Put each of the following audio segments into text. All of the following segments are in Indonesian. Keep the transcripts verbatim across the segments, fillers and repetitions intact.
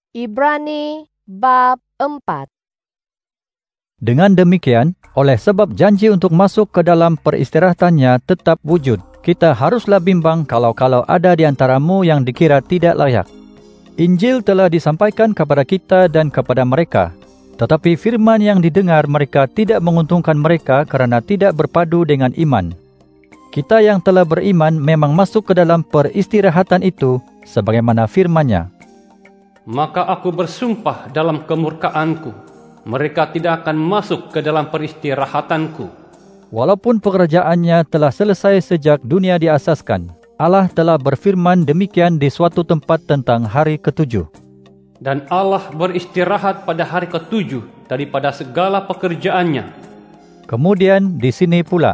Ibrani bab empat. Dengan demikian, oleh sebab janji untuk masuk ke dalam peristirahatannya tetap wujud, kita haruslah bimbang kalau-kalau ada di antaramu yang dikira tidak layak. Injil telah disampaikan kepada kita dan kepada mereka, tetapi firman yang didengar mereka tidak menguntungkan mereka kerana tidak berpadu dengan iman. Kita yang telah beriman memang masuk ke dalam peristirahatan itu sebagaimana firman-Nya. Maka aku bersumpah dalam kemurkaanku, mereka tidak akan masuk ke dalam peristirahatanku. Walaupun pekerjaannya telah selesai sejak dunia diasaskan, Allah telah berfirman demikian di suatu tempat tentang hari ketujuh. Dan Allah beristirahat pada hari ketujuh daripada segala pekerjaannya. Kemudian di sini pula,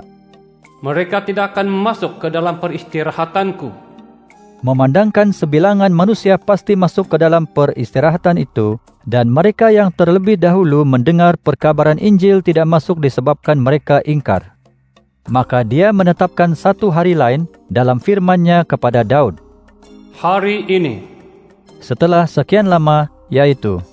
mereka tidak akan masuk ke dalam peristirahatanku. Memandangkan sebilangan manusia pasti masuk ke dalam peristirahatan itu, dan mereka yang terlebih dahulu mendengar perkabaran Injil tidak masuk disebabkan mereka ingkar. Maka Dia menetapkan satu hari lain dalam firman-Nya kepada Daud. Hari ini, setelah sekian lama, yaitu,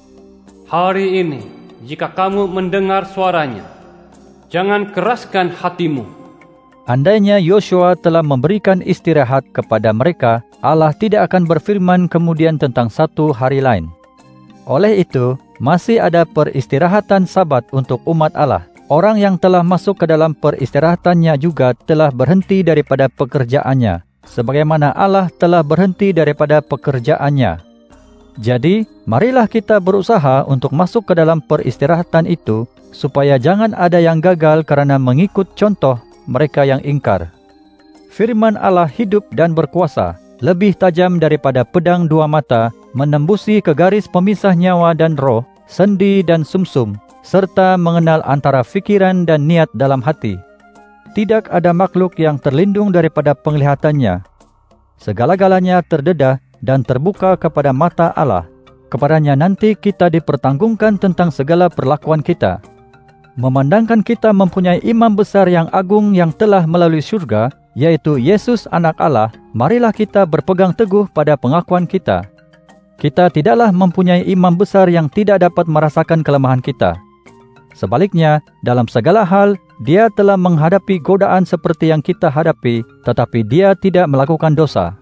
hari ini, jika kamu mendengar suaranya, jangan keraskan hatimu. Andainya Yosua telah memberikan istirahat kepada mereka, Allah tidak akan berfirman kemudian tentang satu hari lain. Oleh itu, masih ada peristirahatan Sabat untuk umat Allah. Orang yang telah masuk ke dalam peristirahatannya juga telah berhenti daripada pekerjaannya, sebagaimana Allah telah berhenti daripada pekerjaannya. Jadi, marilah kita berusaha untuk masuk ke dalam peristirahatan itu, supaya jangan ada yang gagal kerana mengikut contoh mereka yang ingkar. Firman Allah hidup dan berkuasa, lebih tajam daripada pedang dua mata, menembusi ke garis pemisah nyawa dan roh, sendi dan sumsum, serta mengenal antara fikiran dan niat dalam hati. Tidak ada makhluk yang terlindung daripada penglihatannya. Segala-galanya terdedah dan terbuka kepada mata Allah. Kepadanya nanti kita dipertanggungkan tentang segala perlakuan kita. Memandangkan kita mempunyai imam besar yang agung yang telah melalui syurga, yaitu Yesus Anak Allah, marilah kita berpegang teguh pada pengakuan kita. Kita tidaklah mempunyai imam besar yang tidak dapat merasakan kelemahan kita. Sebaliknya, dalam segala hal, Dia telah menghadapi godaan seperti yang kita hadapi, tetapi Dia tidak melakukan dosa.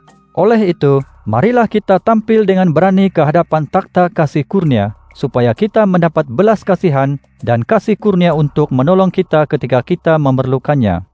Oleh itu, marilah kita tampil dengan berani ke hadapan takhta kasih kurnia, supaya kita mendapat belas kasihan dan kasih kurnia untuk menolong kita ketika kita memerlukannya.